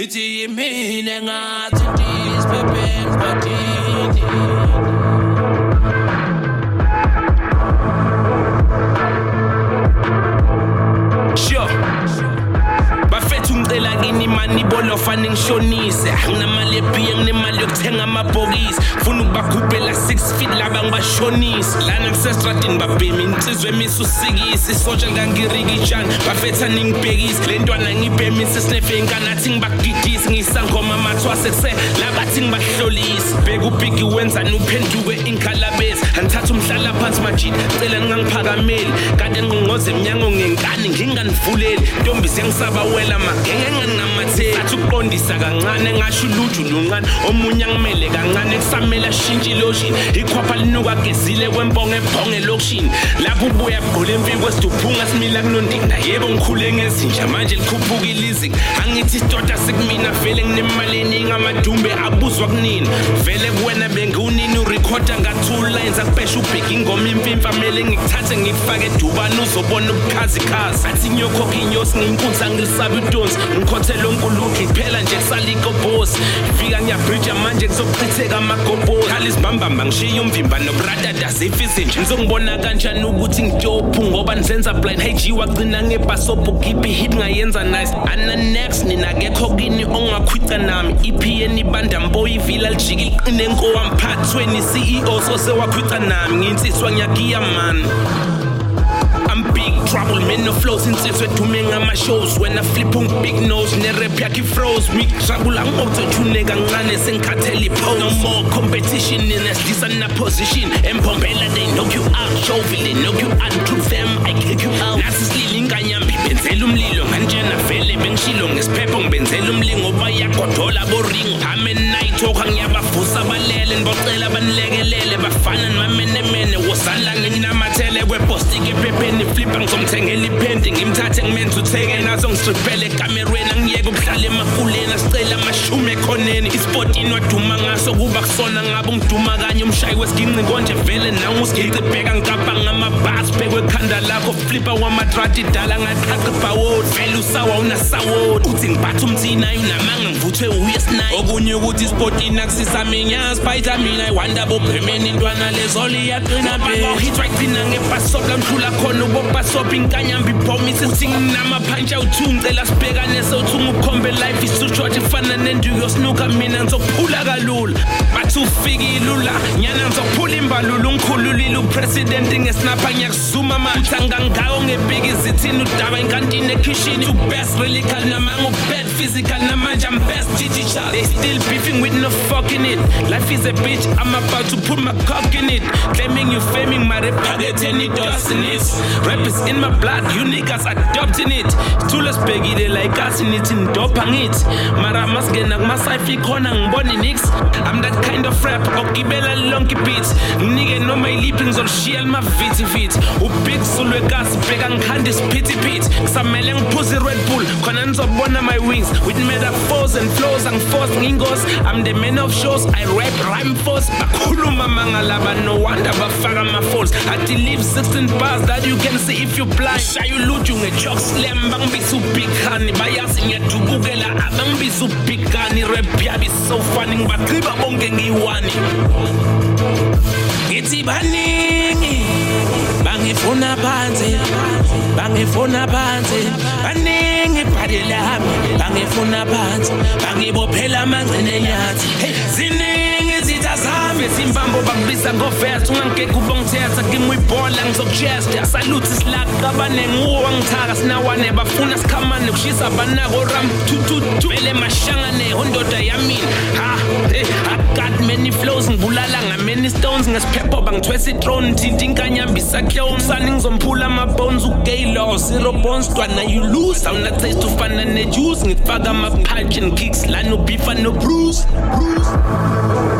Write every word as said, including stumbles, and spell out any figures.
Ithi yimina ngathi dispepen batini. Sure. Bafethu ngicela kini mani bono fane ngishonise. Nginamali ebiye nginemali yokuthenga amabhokisi. Funa ukubakhuphela six feet laba ngibashonise. Lana ngisestradini babhemi insizwe emisusikisi. Isotsha ngangirikijana bafetha ningibhekisi. Le ntwana ngibhemisa sinefe inkanathi ngibagidisi. Ngisangoma mathwase kuse labathi ngibahlolisi. Bheka ubhiki wenzani uphenduke inkhalabezi. Angithatha umhlala phansi majini cela ngingangiphakameli. Kade ngingoze emnyango ngenkani nginganivuleli. Ntombi sengisaba wela magenge ngangamatheli. Athi ukuqondisa kancane ngasho uluju luncane. Omunye angimele kancane kusamela shintsha iloshini. Ikhwapha linuka gezile kwembonge ebhonge lokishini. Lapho ubuya bugqula emvini kwesiduphunga simila kunondinda. Yebo ngikhule ngezinja manje likhuphukile izinga. Angithi isitota sekumina vele nginemali eningi amadumbe abuzwa kunini. Vele kuwena bengiwunini urekhoda nga-two lines akubhesha ubheki ingoma impimpa mele ngikuthathe ngikufake edubane uzobona ubukhazikhazi. Athi ngiyokhokha inyosi ngiyinkunzi angilisabi idonsi. Ngikhothela onkuluki kuphela nje kusalika obosi. Fika ngiyabhrija manje kuzochitheka amagobozi. Khala isibambamba ngishiya umvimba noburadada zifizi nje. Ngizongibona kanjani ukuthi ngitophu ngoba nizenza blind. Hey G wagcina ngebhasobho khiphi hit ngayenza nice. Ana next nina kekho kini ongakhwitha nami. E P N ibanda mboyi vila lijiki liqine nkowamphathweni C E O so sewakhwitha nami. Nginsiswa ngiyagiya man. I'm big trouble, man, no flows in since we're doing my shows. When I flip on big nose, never piaki froze. Me trouble, I'm out to nigga, nganes and cartelli pose. No more competition in this, this and a position. And Pompela, they knock you out. Shovel, they knock you out. To them, I kick you out. Nasis Liling, Ganyambi, Benzelum Lilong, and Jenna Fele, Ben Shilong, is Pepong, Benzelum Lingo, Baya, Kotola, Boring. I'm a night talk, and Yaba Fusa, Balel, and Botella, Ban Legele, Bafan, and my men, men, was a lang in Amatele, we're posting a pepe. Flipping something independent, I'm touching men to take and as on stripele, camera and Yego Kale Makulena, Stella Mashume Conen, is sporting not to Manga, so go back son and Abum to Maganium Shy was king and Gonja Velen, now was kick the peg and Kapang and my bass, peg with Kandala of Flipper, one matrati, Dalang and Takapao, Felusa, on a sour, Uting Batum Tina, Namang, Vute, West Night, Ogunyu would is sporting Axis, I mean, Spider, I wonder about Permanent one, Les only at Grenabel, he tried to get past Soblam Chula Kono. Paso pinkanyambi promises sing nama punch out tune de las peganes so to combe life is too short if fun and do your snooker minans of pulagalul but to figi lula nyanans of pulling balulun kululu presidenting a snapanyak suma man tangangao a big is it in Udava in Kantine Kishin to best really namango bad physical namajam best chicha they still beefing with no fucking it life is a bitch I'm about to put my cock in it claiming you faming my repaget any dustin is rap is in my blood, you niggas adopting it. Tulas pegi they like us in it in dopang it. Mara maske nag masaifi konang boni nix. I'm that kind of rap, okibela lonky beats. Nigga know my lippings on shield my viti feet. U big sulwe gas, pegang candies pity pit. Sameleng pussy Red Bull, konanzo bona my wings. With metaphors and flows and force ngingos. I'm the man of shows, I rap rhyme force. Bakulu mamanga laba, no wonder bafaga my faults. I deliver sixteen bars that you can see if you blind. Shy you loot you a jock slam bang be so big honey. Bias in your to Google abang be so big honey. Rap be so funny but kriba bongengi wani. It's ibaning bangi funa panze bangi funa panze baningi padilami bangi funa panze bangi bophela manzene nyathi hey ziningi zitha zami simbambo bakubisa go fast ungangeke ubongithetha kimi uyibhola ngizokujesta salute islak abanengu wangithaka sinawane bafuna sikhamane kushisa banako ram tututu vele mashangane hondoda yamini ha hey I got many flows ngibulala ngamany stones ngesiphepho bangithwesa ithrone thinta inkanyambi sakhe umsana ngizomphula ama bones ugay law zero bones twana you lose awuna taste ufana ne juice ngifaka ama punch and kicks la no beef and no bruise bruise